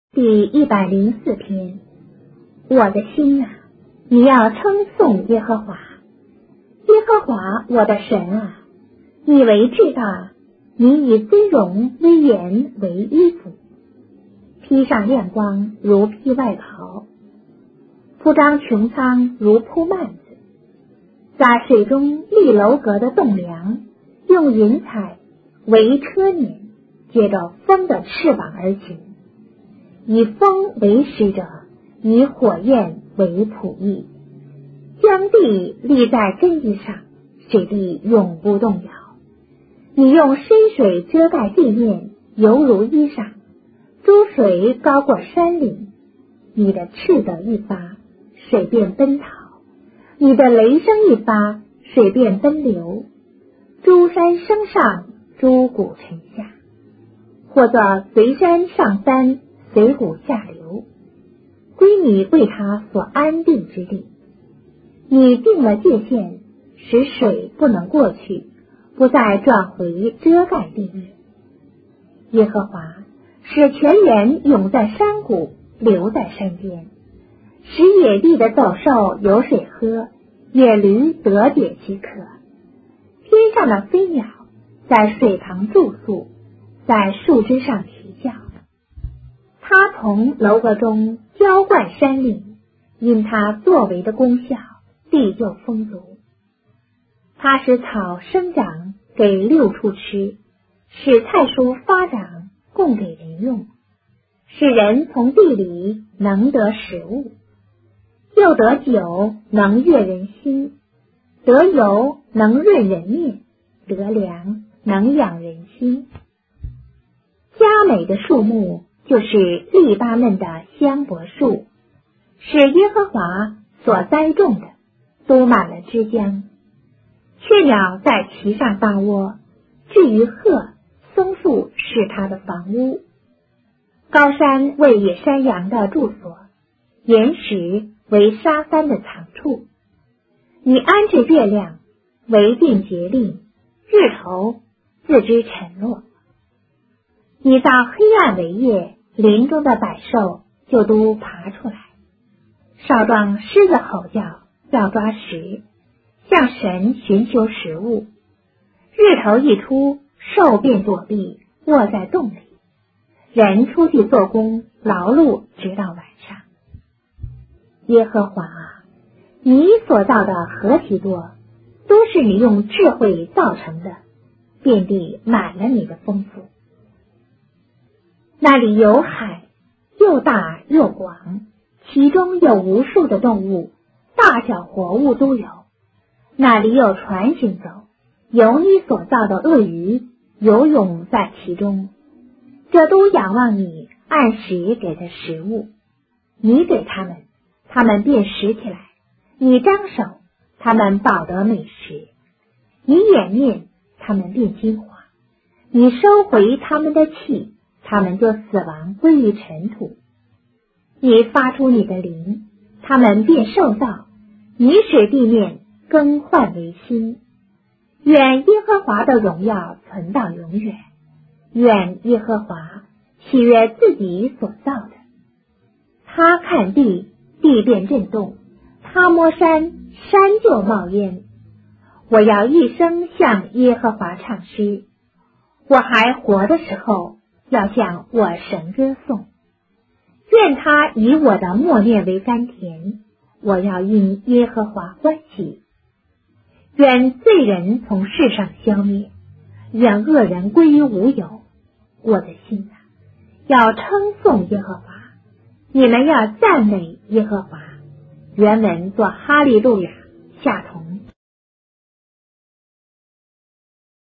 第104篇。我的心啊，你要称颂耶和华。耶和华我的神啊，你为至大，你以尊荣威严为衣服，披上亮光如披外袍，铺张穹苍如铺幔子，在水中立楼阁的栋梁，用云彩为车辇，借着风的翅膀而行，以风为使者，以火焰为仆役，将地立在根基上，使地永不动摇。你用深水遮盖地面，犹如衣裳，诸水高过山岭。你的斥责一发，水便奔逃；你的雷声一发，水便奔流。诸山升上，诸谷沉下，或作随山上山，随谷下流，归你为他所安定之地。你定了界限，使水不能过去，不再转回遮盖地面。耶和华使泉源涌在山谷，流在山间，使野地的走兽有水喝，野驴得解其渴。天上的飞鸟在水旁住宿，在树枝上啼叫。他从楼阁中浇灌山岭，因他作为的功效，地就丰足。他使草生长，给六畜吃，使菜蔬发长，供给人用，使人从地里能得食物，又得酒能悦人心，得油能润人面，得粮能养人心。佳美的树木就是利巴嫩的香柏树，是耶和华所栽种的，都满了枝浆。雀鸟在其上发窝，至于鹤，松树是它的房屋。高山为野山羊的住所，岩石为沙帆的藏处。你安置月亮，为定节令，日头自知沉落。你造黑暗为夜，林中的百兽就都爬出来。少壮狮子吼叫，要抓食，向神寻求食物。日头一出，兽便躲避，卧在洞里。人出去做工，劳碌直到晚上。耶和华啊，你所造的何其多，都是你用智慧造成的，遍地满了你的丰富。那里有海，又大又广，其中有无数的动物，大小活物都有。那里有船行走，有你所造的鳄鱼游泳在其中，这都仰望你按时给的食物。你给他们，他们便拾起来；你张手，他们饱得美食；你掩面，他们便惊惶；你收回他们的气，他们就死亡归于尘土。你发出你的灵，他们便受造；你使地面更换为新。愿耶和华的荣耀存到永远，愿耶和华喜悦自己所造的。他看地，地便震动；他摸山，山就冒烟。我要一生向耶和华唱诗，我还活的时候，要向我神歌颂。愿他以我的默念为甘甜，我要因耶和华欢喜。愿罪人从世上消灭，愿恶人归于无有。我的心啊，要称颂耶和华，你们要赞美耶和华。原文作哈利路亚，下同